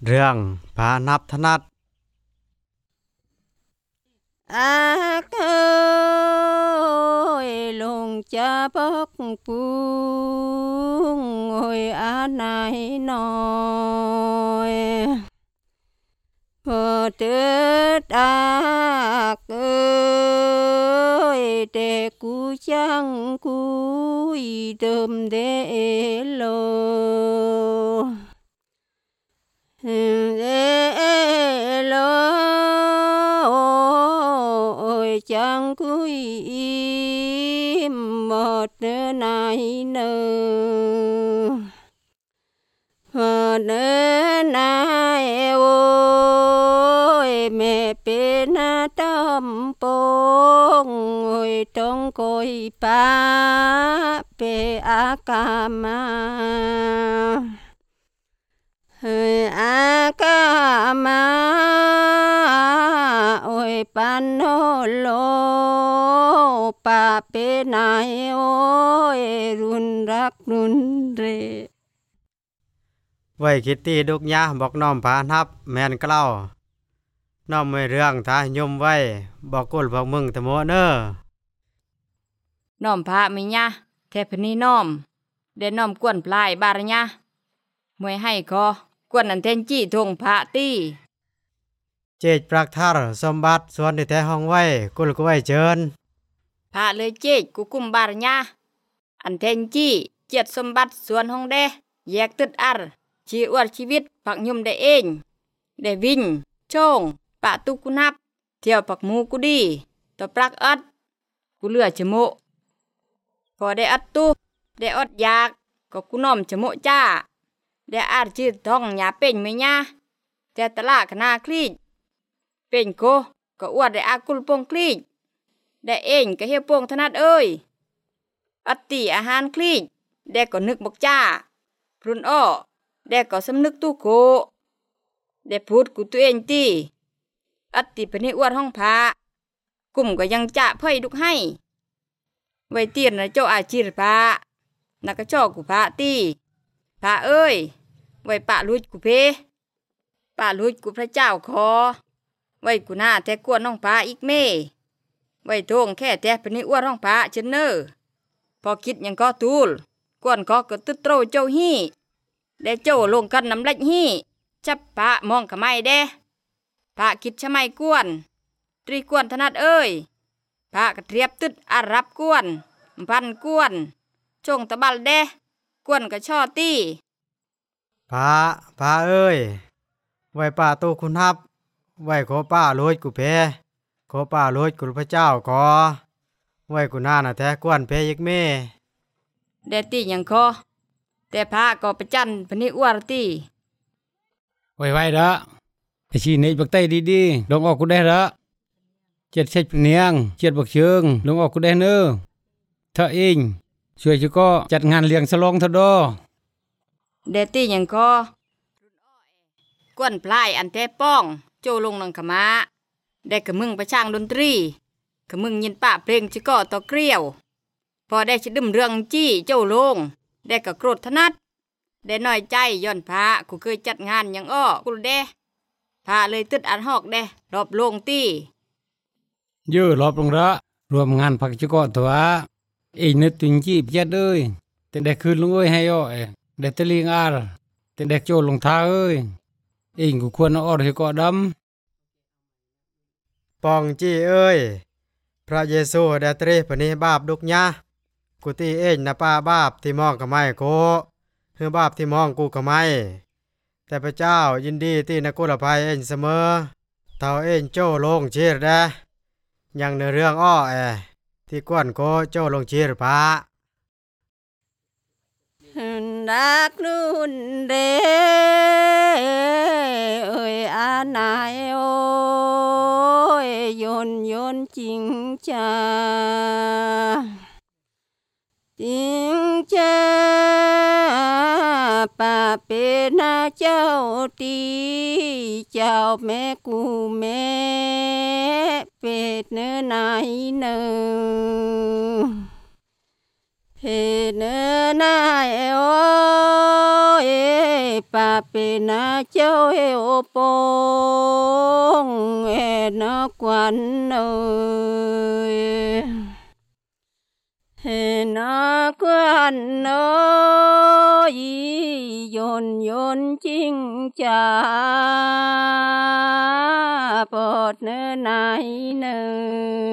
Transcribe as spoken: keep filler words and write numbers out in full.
เรื่องพานับถนัดอาเกยลงจะพักปุงโอยอาไหนหน่อยพอเติดอากเอยแต่กูจังกูเดิมเดโลเดโลจังกุยหมดเนื้อไหนเนื้อหมดเนื้อไหนโอ้ยแม่เป็นต้มปงโอ้ยต้องคอยป้าเปอากามาเฮ้ยอากามาโอ้ยปันโนโลปาเปนายโอ้ยรุนรักรุนเรไว้คิดตีดุกยะบอกน้อมพานับแม่นเกล้าน้อมไม่เรื่องทายมไว้บอกกุลบอกมึงตะโมเนอน้อมพระมิญะเทพนีน้อมเดน้อมกวนปลายบารญะมวยให้ก็กวนอันเทนจี้ทงพระตีเจตปรักทารสมบัติส่วนที่แท้ห้องไว้กุลก็ไว้เจิญพระเลยเจกกุกุมบารญะอันเทนจี้เจียดสมบัติส่วนห้องเดแยกตึดอัรชีอวดชีวิตผักยมได้เองได้วิญโช่งปะตุกุนับเที่ยวผักมูกุดีต่อปรักอัดกูเลือจโมพอได้อัดตุได้อดอยากก็กูน้อมจโมจ้าได้อาจจืดท้องหยาเป็นไหมญะแต่ตลาคณาคลีดเป็นโกก็อวดได้อากุลปงคลีดได้เองก็เฮียปงถนัดเอ้ยอัตติอาหารคลีดได้ก็นึกบอกจ้าพรุนอ้อได้ก็สำนึกตู้โคได้พูดกูตัวเองตีอัตติปนิอวดห้องพระกลุ่มก็ยังจะเพ่ยดุกให้ไว้เตียนนะเจ้าอาชีรพระนักก็ชอบกูพระตีพระเอ้ยไว้ปะลุดกูเพปะลุดกูพระเจ้าขอไว้กูหน้าแท้กวนน้องพระอีกเม่ไว้โทงแค่แท้ปนิอวดห้องพระเชนเนอพอคิดยังก็ตูลกวนก็ก็ตึ๊ดโตเจ้าฮี่ได้เจ้าลงกันน้ำเล็กฮี่จับพระมองขะไม่เด้พระคิดชะไม่กวนตรีกวนถนัดเอ้ยพระกระเทียบตึดอารับกวนพันกวนจงตะบัลเด้กวนกระช่อตี้พาพาเอ้ยไว้ป่าตู้คุณฮับไว้ขอป้าโลดกูเพขอป้าโลดกูพระเจ้าขอไว้กูหน้าน่ะแท้กวนเพยิกเม่เดตี้ยังคอแต่พระก็ประจันพนิอวรตีไว้ไว้เด้อไอ้ชีนี่บักไตดีๆลงออกกูได้เด้อเจ็ดเช็ดเนียงเจ็ดบักเชิงลงออกกูได้เน้อถ้าเองช่วยจะก็จัดงานเลี้ยงฉลองเถอะดอเดตี้ยังคอกวนปลายอันแท้ป้องโจลงนังขมาได้กะมึงไปช่างดนตรีกะมึงยินปะเพลงจิก็ต่อเกลียวพอได้ชิดึมเรื่องจี้เจ้าลงได้กะโกรธทนัดได้น้อยใจย้อนพระกูเคยจัดงานยังอ้อกูเด้พระเลยตึดอันหอกเด้รอบลงตี้เยอะรอบลงละรวมงานพักจิก็ตัวเองนึกถึงจีบเจ็ดเอ้ยแต่ได้คืนลงเอ้ยให้อ้อได้ตะลิงอาร์แต่ได้โจลงท้าเอ้ยเองกูควรเอาออดให้ก็ดำปองจี้เอ้ยพระเยซูได้ตรีปณิบาปดุกยะกูตีเองนะป้าบาปที่มองกับไม่โกคือบาปที่มองกูกับไม่แต่พระเจ้ายินดีที่นักกุลภัยเองเสมอเท่าเองโจ้ลงเชียร์ได้ยังในเรื่องอ้อแอที่กวนโกโจ้ลงเชียร์พระรักนุ่นเดเอ้ยอานายโอ้ยยนยนจริงจ้าจริงจ้าป่าเป็นเจ้าตีเจ้าแม่กูแม่เป็ดเนื้อนายเนื้อ Hê nơ nai ôi bà bê na châu hê ô bông hê nó quan ơi hê nó quan ơi yôn yôn chinh cha bọt nơ nai nơ